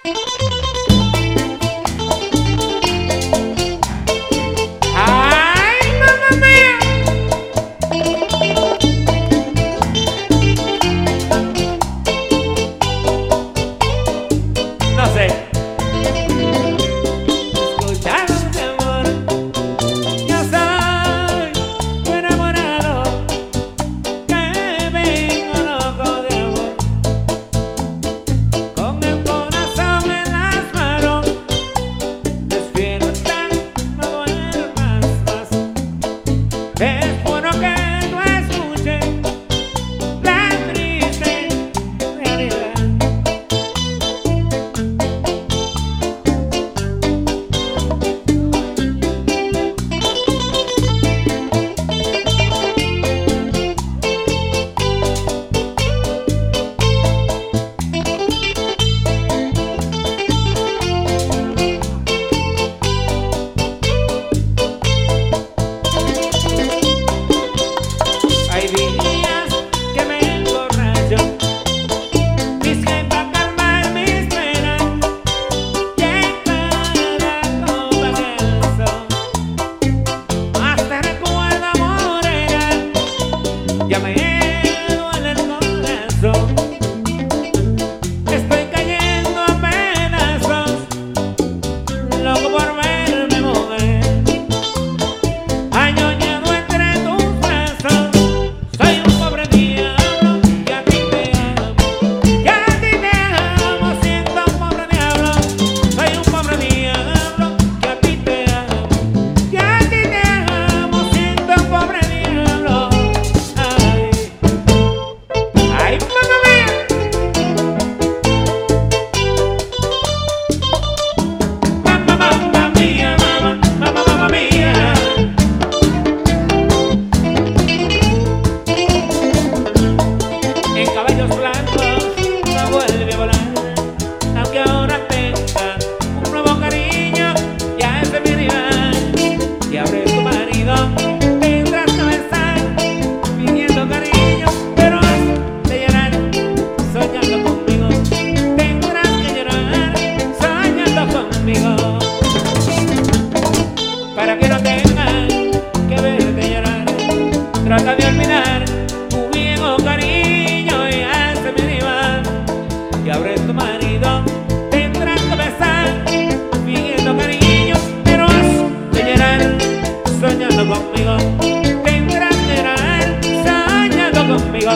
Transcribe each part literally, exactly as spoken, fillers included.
Trata de olvidar tu viejo cariño y hazme rival. Y ahora es tu marido, tendrás que besar, fingiendo cariño, pero has de llorar, soñando conmigo. Tendrás que llorar, soñando conmigo.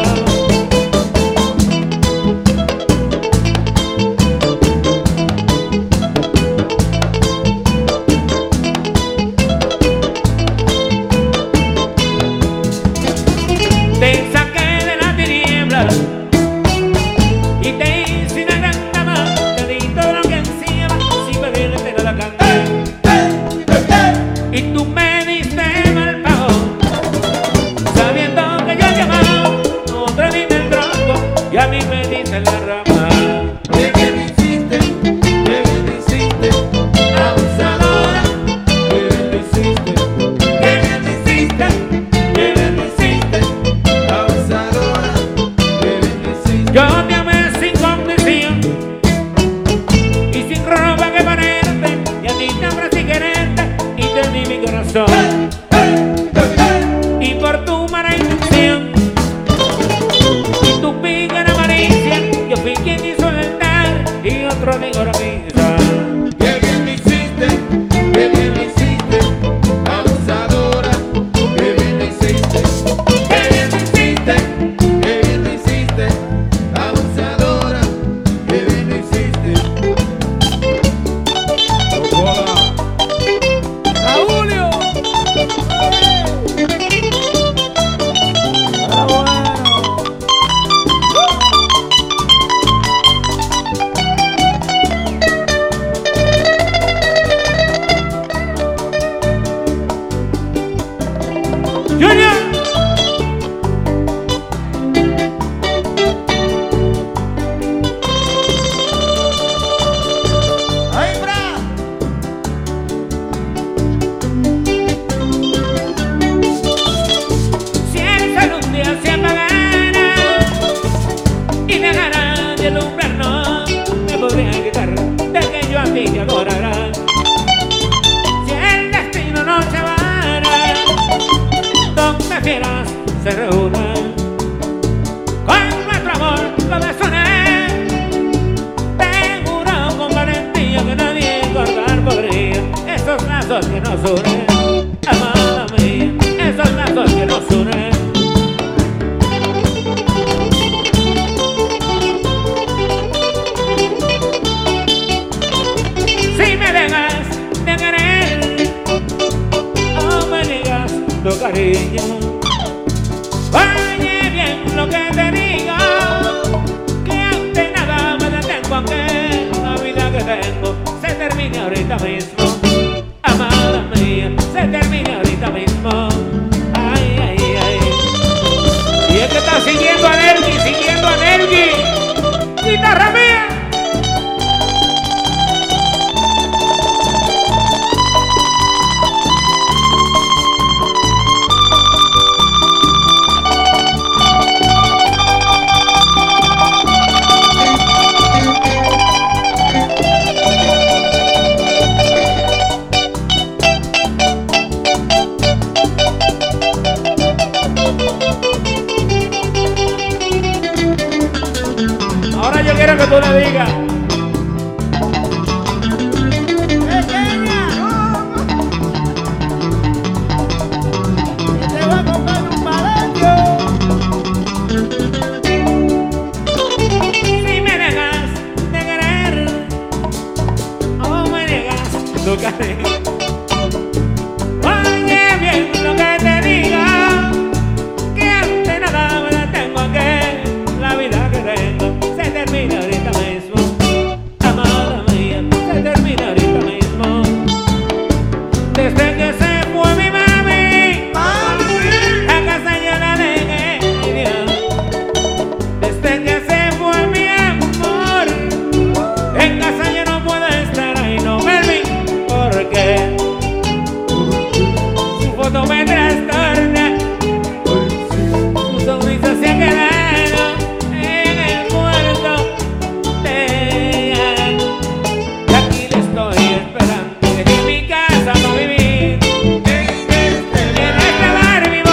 Te saqué de la tiniebla y te hice una gran dama. Te di todo lo que encima sin pedirte nada a cambio. Y tú me diste mal pago, sabiendo que yo te amaba. Otra dime el tronco y a mí me diste la rama. ¿Qué bien me hiciste? ¿Qué bien me hiciste? Abusadora. ¿Qué bien me hiciste? ¿Qué bien me hiciste? ¿Qué bien me hiciste? Abusadora. ¿Qué bien me hiciste? Yo te amé sin condición y sin ropa que ponerte, y a ti te ofrecí quererte y te di mi corazón. Y por tu mala intención y tu pícara malicia, yo fui quien hizo el altar y otro digo la misa. ¿Qué bien me hiciste? ¿Qué bien me hiciste? Abusadora. ¿Qué bien me hiciste? ¿Qué bien me hiciste? ¿Qué bien me hiciste? Abusadora. ¿Qué bien me hiciste? ¡A Julio! ¡Ah, bueno! lazos que nos unen, amada mía, esos lazos que nos unen. Si me dejas de querer, no me digas tu cariño. Oye bien lo que te digo, que ante nada me detengo, aunque la vida que tengo se termine ahorita mismo. Amada mía, se termine ahorita mismo. Ay, ay, ay. Y es que está siguiendo a Nergi, siguiendo a Nergi. Guitarra mía. Ahora yo quiero que tú le digas. Pequeña, que te va a comprar un palenque. Si me dejas de querer, o me niegas tu cariño. Oye bien lo que te digo, que ante nada me detengo, que la vida que tengo se termina ahorita mismo. Amada mía, se termina ahorita mismo. Desde que se fue mi mami, a casa yo la dejé. Desde que se fue mi amor, en casa yo no puedo estar ahí, no, Melvin, porque su foto me trastorna, su sonrisa se ha quedado en el muerto de ella. Y aquí le estoy esperando, dejé mi casa para vivir. En este bar vivo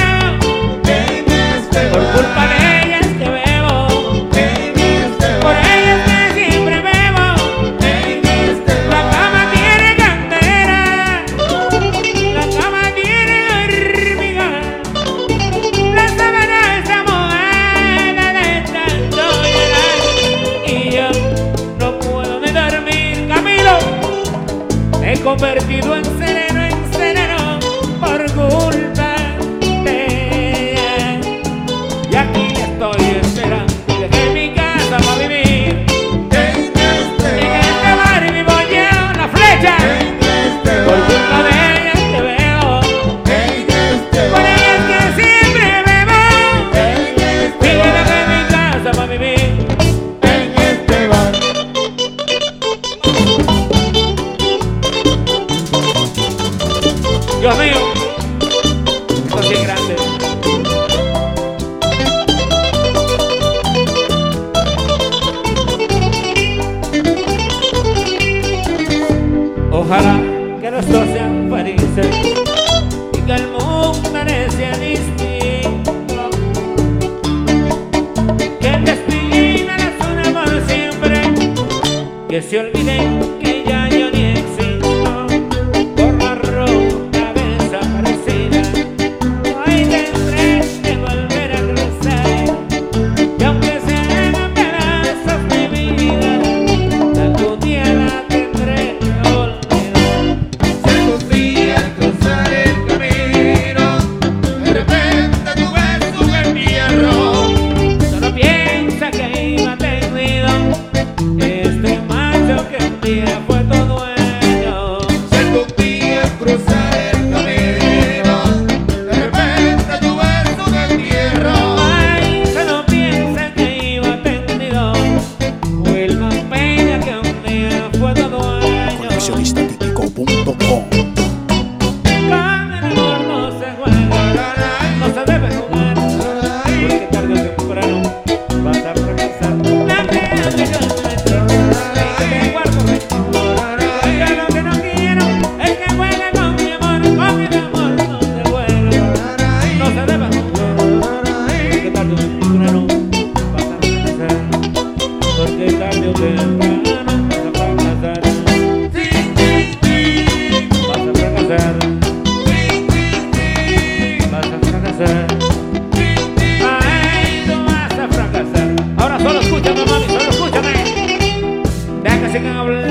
yo, por culpa de ella es que bebo, por ella es que siempre bebo. La cama tiene cantera, la cama tiene hormigas, la sábana está mojada de tanto llorar, y yo no puedo ni dormir. Camilo, me he convertido en sereno, en sereno, por culpa de ella. Y aquí le estoy esperando, dejé mi casa para vivir. En este bar vivo yo, La Flecha, por culpa de ella es que veo, por ella es que siempre bebo. Y yo dejé mi casa para vivir. Dios mío, esto sí es grande. Ojalá que los dos sean felices y que el mundo sea distinto, que el destino las une por siempre, que se olviden que ya yo ni existo. Por la roca desaparecida, hoy tendré que volver a crecer, y aunque sean pedazos mi vida, algún día la tendré que olvidar. Si algún día cruzar el camino, de repente tú ves un entierro. Solo piensa que iba tenido este macho que un día fue tu dueño. Si algún día cruzar el camino, de repente tú ves un entierro. Ay, solo piensa que iba tendido, fue el más peña que un día fue tu dueño. coleccionista típico punto com. Con el amor no se juega, no se debe jugar, porque tarde o temprano vas a fracasar. La pena que yo encuentro, que te guardo rencor. Yo lo que no quiero es que juegue con mi amor, con mi amor no se juega, no se debe jugar, porque tarde o temprano vas a fracasar, porque tarde o temprano vas a fracasar. Sin ti dicen hablar.